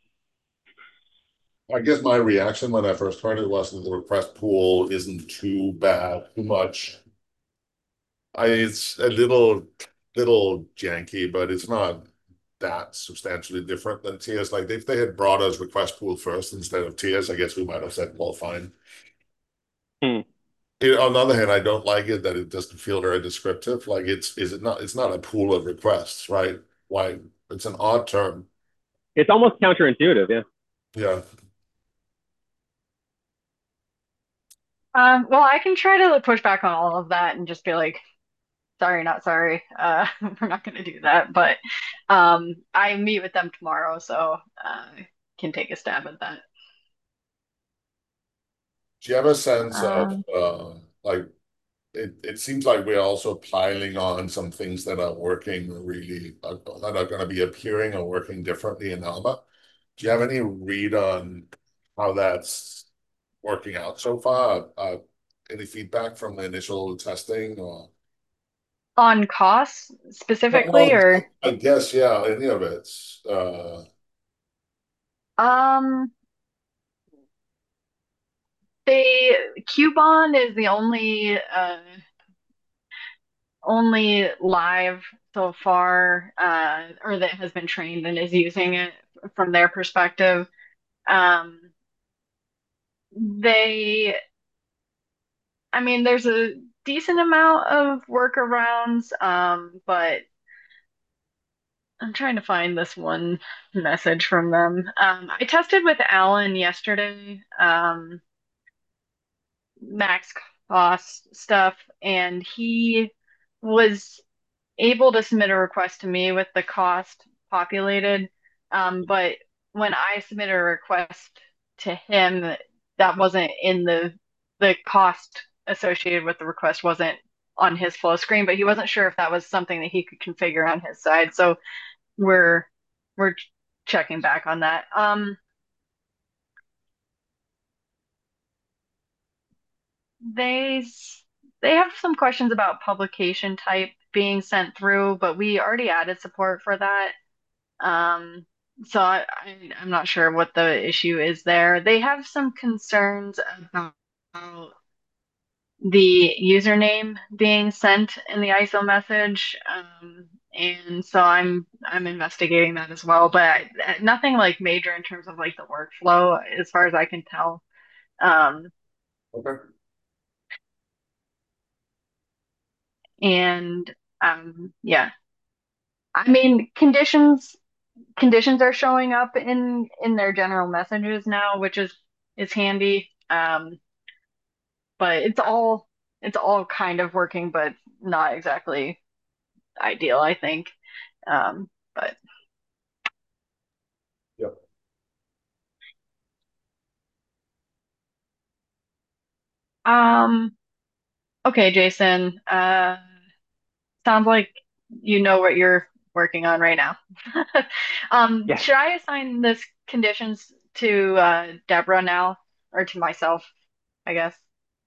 I guess my reaction when I first heard it was that the request pool isn't too bad, too much. It's a little janky, but it's not that substantially different than tiers. Like if they had brought us request pool first instead of tiers, I guess we might have said, well, fine. Hmm. On the other hand, I don't like it that it doesn't feel very descriptive. Like it's not a pool of requests, right? Why it's an odd term. It's almost counterintuitive, yeah. Yeah. Well, I can try to push back on all of that and just be like, sorry, not sorry. We're not going to do that. But I meet with them tomorrow, so can take a stab at that. Do you have a sense of Um, like it seems like we're also piling on some things that are working really that are going to be appearing or working differently in Alma. Do you have any read on how that's working out so far? Any feedback from the initial testing or? on costs specifically, Well, or I guess yeah, any of it. um, they Cubon is the only live so far, or that has been trained and is using it from their perspective. Um, they, I mean, there's a decent amount of workarounds, but I'm trying to find this one message from them. I tested with Alan yesterday, max cost stuff, and he was able to submit a request to me with the cost populated. But when I submitted a request to him, that wasn't in the cost associated with the request wasn't on his flow screen, but he wasn't sure if that was something that he could configure on his side. So we're we're checking back on that. They they have some questions about publication type being sent through, but we already added support for that. Um, so I'm not sure what the issue is there. They have some concerns about the username being sent in the ISO message. And so I'm investigating that as well, but nothing like major in terms of like the workflow as far as I can tell. Um, Okay. and yeah, I mean conditions are showing up in their general messages now, which is handy. But it's all kind of working, but not exactly ideal, I think. But Yep. um, okay, Jason. Sounds like you know what you're working on right now. Yes. Should I assign this conditions to Deborah now, or to myself, I guess?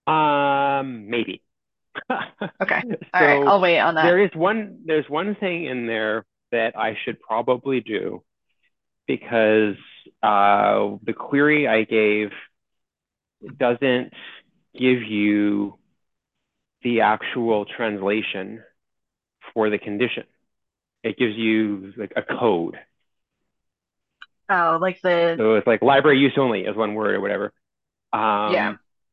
Maybe. Okay. All right. So I'll wait on that. there's one thing in there that I should probably do because the query I gave doesn't give you the actual translation for the condition. It gives you like a code. Oh, like the, So it's like library use only as one word or whatever. yeah.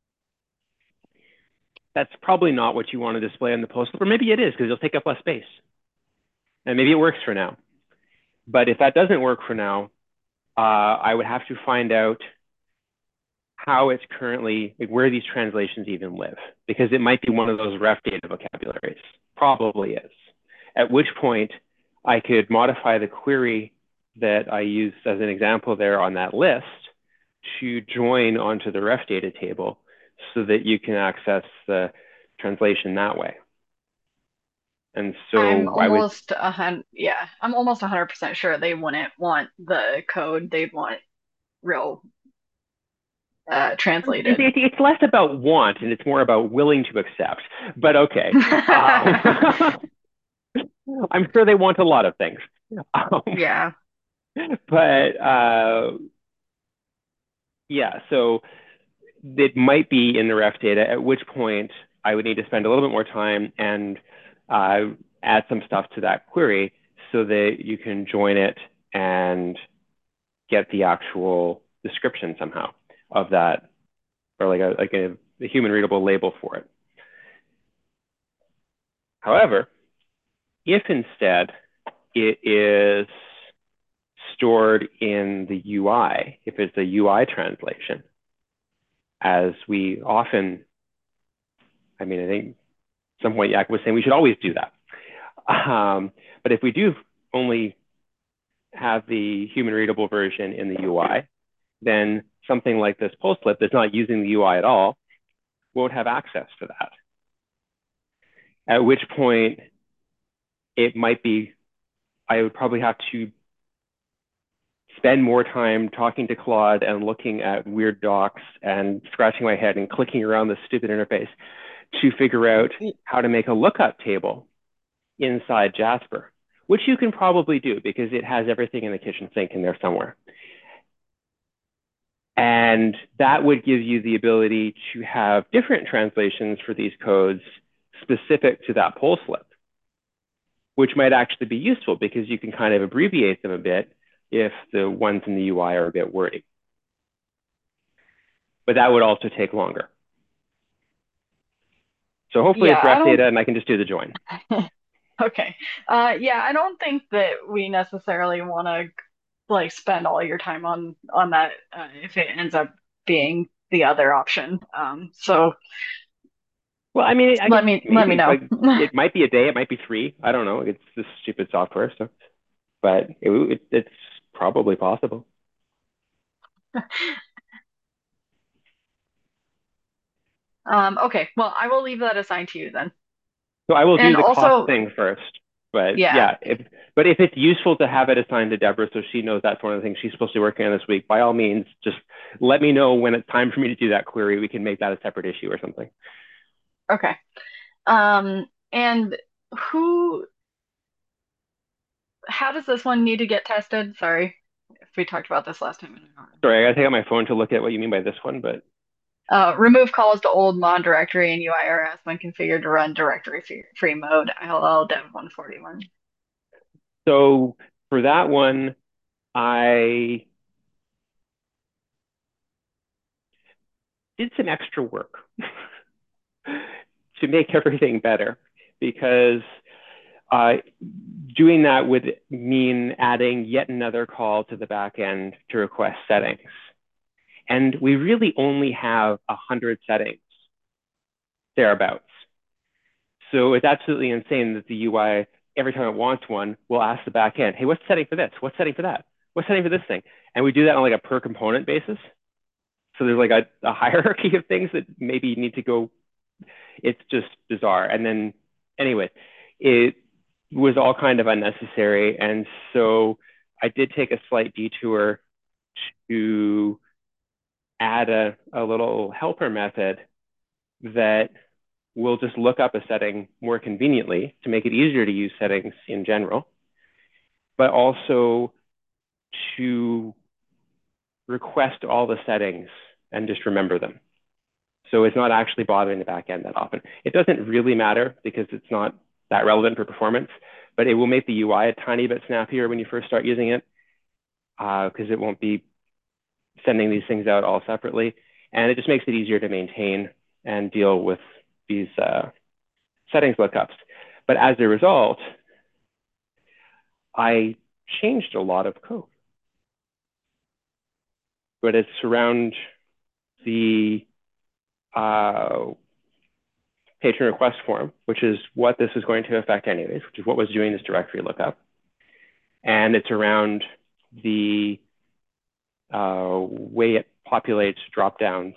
That's probably not what you want to display on the post, or maybe it is because it'll take up less space. And maybe it works for now. But if that doesn't work for now, I would have to find out how it's currently, like where these translations even live, because it might be one of those ref data vocabularies. Probably is. At which point I could modify the query that I used as an example there on that list to join onto the ref data table so that you can access the translation that way. And I'm so I would, almost a hundred, yeah, I'm almost 100% sure they wouldn't want the code. They'd want real translated. it's less about want and it's more about willing to accept. But okay. I'm sure they want a lot of things. Yeah. But yeah, so it might be in the ref data, at which point I would need to spend a little bit more time and add some stuff to that query so that you can join it and get the actual description somehow of that, or like a human readable label for it. However, if instead it is stored in the UI, if it's a UI translation, as we often, I mean, I think some point Yak was saying we should always do that. But if we do only have the human readable version in the UI, then something like this post slip that's not using the UI at all won't have access to that. At which point it might be, I would probably have to spend more time talking to Claude and looking at weird docs and scratching my head and clicking around the stupid interface to figure out how to make a lookup table inside Jasper, which you can probably do because it has everything in the kitchen sink in there somewhere. And that would give you the ability to have different translations for these codes specific to that poll slip, which might actually be useful because you can kind of abbreviate them a bit if the ones in the UI are a bit wordy. But that would also take longer. So hopefully Yeah, it's ref data and I can just do the join. Okay. Yeah, I don't think that we necessarily want to like spend all your time on that if it ends up being the other option. So Well, I mean, I let guess me maybe know. like it might be a day, it might be 3. I don't know. It's this stupid software, so but it's probably possible. Okay, well, I will leave that assigned to you then. So I will do And the cost also, thing first. But yeah, yeah, but if it's useful to have it assigned to Deborah so she knows that's one of the things she's supposed to be working on this week, by all means, just let me know when it's time for me to do that query. We can make that a separate issue or something. okay. And who, how does this one need to get tested? Sorry if we talked about this last time. Sorry, I gotta take out my phone to look at what you mean by this one, but Remove calls to old mon directory in UIRS when configured to run directory free mode, ILL dev 141. so for that one, I did some extra work to make everything better because uh, doing that would mean adding yet another call to the backend to request settings. And we really only have 100 settings thereabouts. So it's absolutely insane that the UI, every time it wants one, will ask the backend, hey, what's the setting for this? What's setting for that? What's setting for this thing? And we do that on like a per component basis. So there's like a hierarchy of things that maybe need to go. It's just bizarre. And then anyway, it was all kind of unnecessary. And so I did take a slight detour to add a little helper method that will just look up a setting more conveniently to make it easier to use settings in general, but also to request all the settings and just remember them. So it's not actually bothering the backend that often. It doesn't really matter because it's not that relevant for performance, but it will make the UI a tiny bit snappier when you first start using it, because it won't be sending these things out all separately. And it just makes it easier to maintain and deal with these settings lookups. But as a result, I changed a lot of code. But it's around the patron request form, which is what this is going to affect anyways, which is what was doing this directory lookup. And it's around the way it populates dropdowns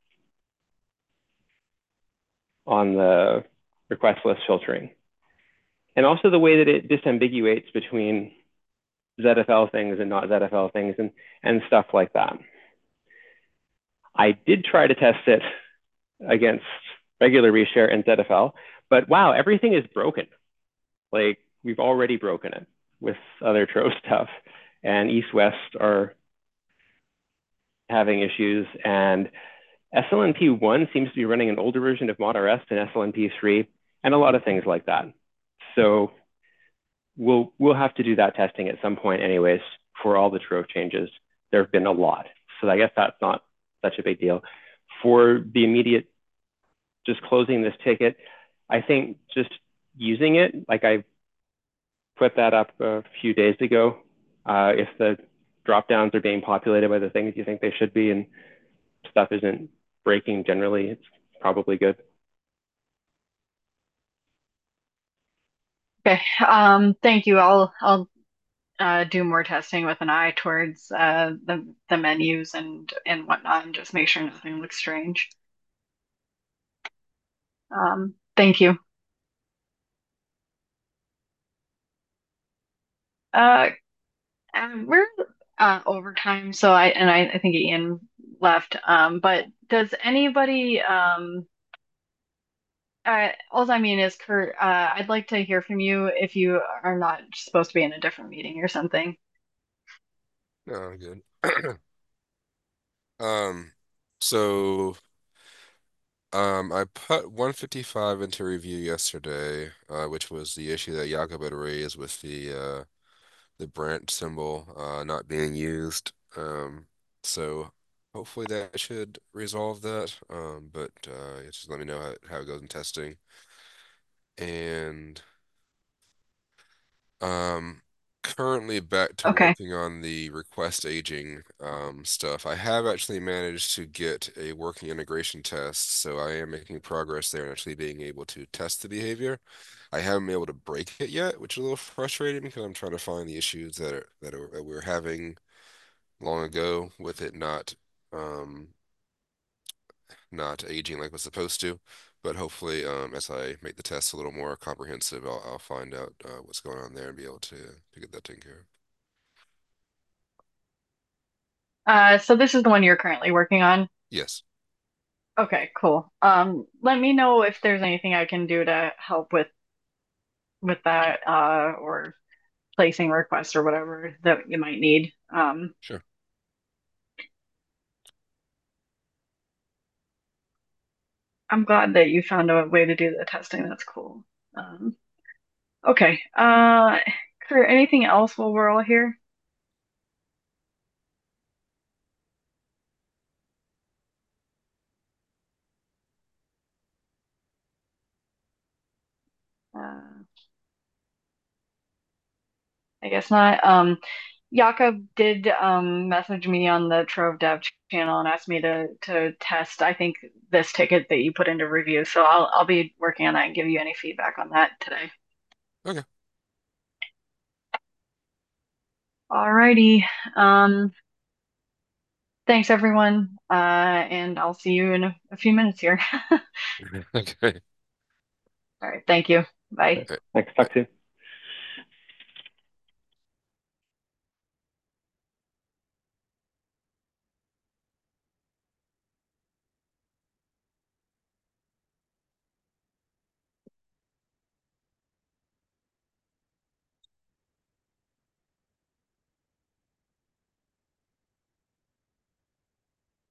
on the request list filtering. And also the way that it disambiguates between ZFL things and not ZFL things and stuff like that. I did try to test it against regular reshare and ZFL, but wow, everything is broken. Like we've already broken it with other Trove stuff, and East-West are having issues, and SLNP1 seems to be running an older version of ModRS than SLNP3, and a lot of things like that. So we'll have to do that testing at some point anyways for all the Trove changes. There have been a lot. So I guess that's not such a big deal. For the immediate, just closing this ticket, I think just using it, like I put that up a few days ago, if the dropdowns are being populated by the things you think they should be and stuff isn't breaking generally, it's probably good. Okay. Thank you. I'll do more testing with an eye towards the menus and whatnot, and just make sure nothing looks strange. Thank you. Uh, we're overtime, so I think Ian left. But does anybody all I mean is Kurt, I'd like to hear from you if you are not supposed to be in a different meeting or something. No, I'm good. Um, so I put 155 into review yesterday, which was the issue that Jakob had raised with the branch symbol not being used. So hopefully that should resolve that. But just let me know how it goes in testing. And Um, currently back to Okay. working on the request aging stuff. I have actually managed to get a working integration test, so I am making progress there and actually being able to test the behavior. I haven't been able to break it yet, which is a little frustrating because I'm trying to find the issues that we were having long ago with it um not aging like it was supposed to. But hopefully, as I make the test a little more comprehensive, I'll find out what's going on there and be able to get that taken care of. So this is the one you're currently working on. Yes. Okay, cool. Let me know if there's anything I can do to help with that, or placing requests or whatever that you might need. Sure. I'm glad that you found a way to do the testing. That's cool. Um, okay. Kurt, anything else while we're all here? Uh, I guess not. Jakob did message me on the Trove Dev channel and asked me to test, I think, this ticket that you put into review. So I'll be working on that and give you any feedback on that today. Okay. Alrighty. Um, thanks everyone. And I'll see you in a few minutes here. Okay. All right, thank you. Bye. Thanks. Talk soon.